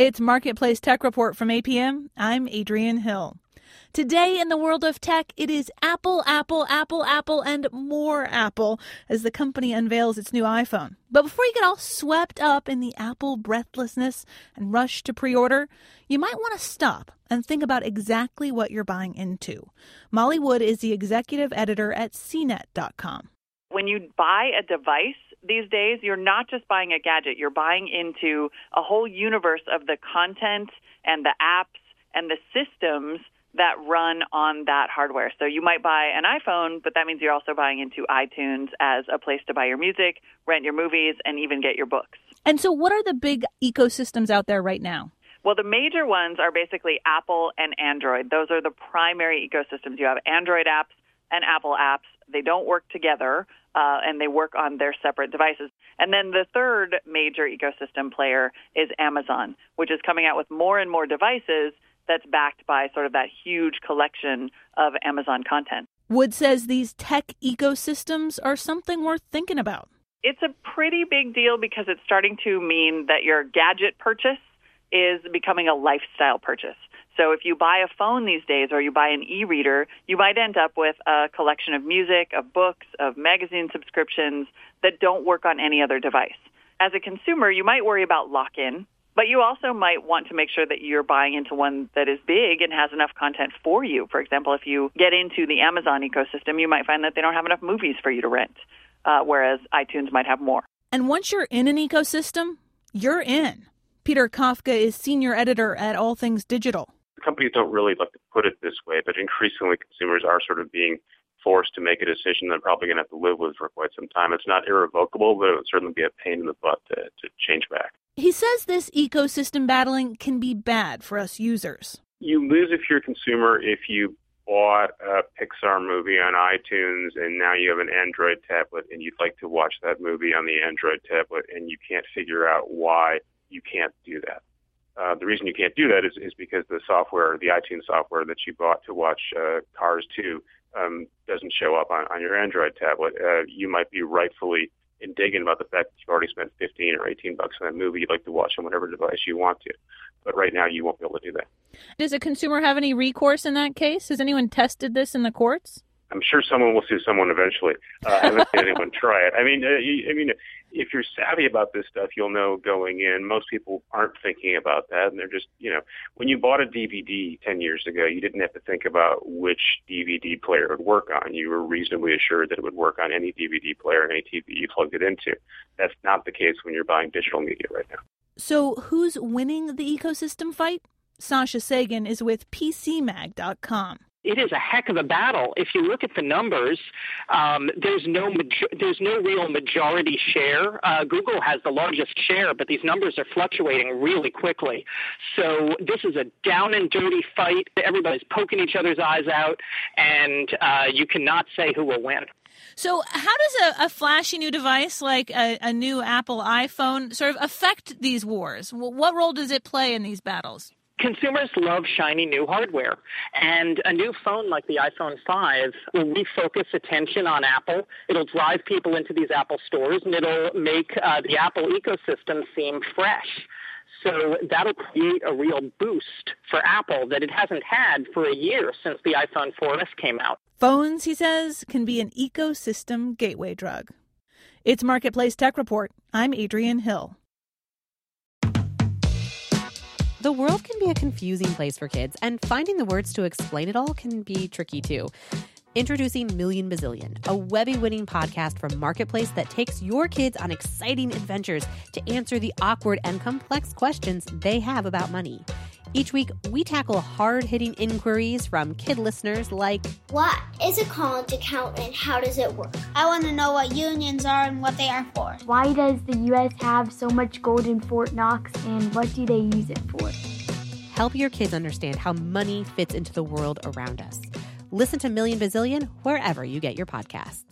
It's Marketplace Tech Report from APM. I'm Adrienne Hill. Today in the world of tech, it is Apple, and more Apple as the company unveils its new iPhone. But before you get all swept up in the Apple breathlessness and rush to pre-order, you might want to stop and think about exactly what you're buying into. Molly Wood is the executive editor at CNET.com. When you buy a device these days, you're not just buying a gadget. You're buying into a whole universe of the content and the apps and the systems that run on that hardware. So you might buy an iPhone, but that means you're also buying into iTunes as a place to buy your music, rent your movies, and even get your books. And so what are the big ecosystems out there right now? Well, the major ones are basically Apple and Android. Those are the primary ecosystems. You have Android apps and Apple apps. They don't work together, and they work on their separate devices. And then the third major ecosystem player is Amazon, which is coming out with more and more devices that's backed by sort of that huge collection of Amazon content. Wood says these tech ecosystems are something worth thinking about. It's a pretty big deal because it's starting to mean that your gadget purchase is becoming a lifestyle purchase. So if you buy a phone these days or you buy an e-reader, you might end up with a collection of music, of books, of magazine subscriptions that don't work on any other device. As a consumer, you might worry about lock-in, but you also might want to make sure that you're buying into one that is big and has enough content for you. For example, if you get into the Amazon ecosystem, you might find that they don't have enough movies for you to rent, whereas iTunes might have more. And once you're in an ecosystem, you're in. Peter Kafka is senior editor at All Things Digital. Companies don't really like to put it this way, but increasingly consumers are sort of being forced to make a decision they're probably going to have to live with for quite some time. It's not irrevocable, but it would certainly be a pain in the butt to change back. He says this ecosystem battling can be bad for us users. You lose if you're a consumer if you bought a Pixar movie on iTunes and now you have an Android tablet and you'd like to watch that movie on the Android tablet and you can't figure out why you can't do that. The reason you can't do that is because the software, the iTunes software that you bought to watch Cars 2 doesn't show up on your Android tablet. You might be rightfully indignant about the fact that you've already spent $15 or $18 on that movie. You'd like to watch on whatever device you want to. But right now, you won't be able to do that. Does a consumer have any recourse in that case? Has anyone tested this in the courts? I'm sure someone will sue someone eventually. I haven't seen anyone try it. I mean, if you're savvy about this stuff, you'll know going in. Most people aren't thinking about that, and they're just, when you bought a DVD 10 years ago, you didn't have to think about which DVD player it would work on. You were reasonably assured that it would work on any DVD player and any TV you plugged it into. That's not the case when you're buying digital media right now. So who's winning the ecosystem fight? Sasha Sagan is with PCMag.com. It is a heck of a battle. If you look at the numbers, there's no real majority share. Google has the largest share, but these numbers are fluctuating really quickly. So this is a down and dirty fight. Everybody's poking each other's eyes out, and you cannot say who will win. So how does a flashy new device like a new Apple iPhone sort of affect these wars? What role does it play in these battles? Consumers love shiny new hardware, and a new phone like the iPhone 5 will refocus attention on Apple. It'll drive people into these Apple stores, and it'll make the Apple ecosystem seem fresh. So that'll create a real boost for Apple that it hasn't had for a year since the iPhone 4S came out. Phones, he says, can be an ecosystem gateway drug. It's Marketplace Tech Report. I'm Adrienne Hill. The world can be a confusing place for kids, and finding the words to explain it all can be tricky too. Introducing Million Bazillion, a Webby-winning podcast from Marketplace that takes your kids on exciting adventures to answer the awkward and complex questions they have about money. Each week, we tackle hard-hitting inquiries from kid listeners like, what is a college account and how does it work? I want to know what unions are and what they are for. Why does the U.S. have so much gold in Fort Knox, and what do they use it for? Help your kids understand how money fits into the world around us. Listen to Million Bazillion wherever you get your podcasts.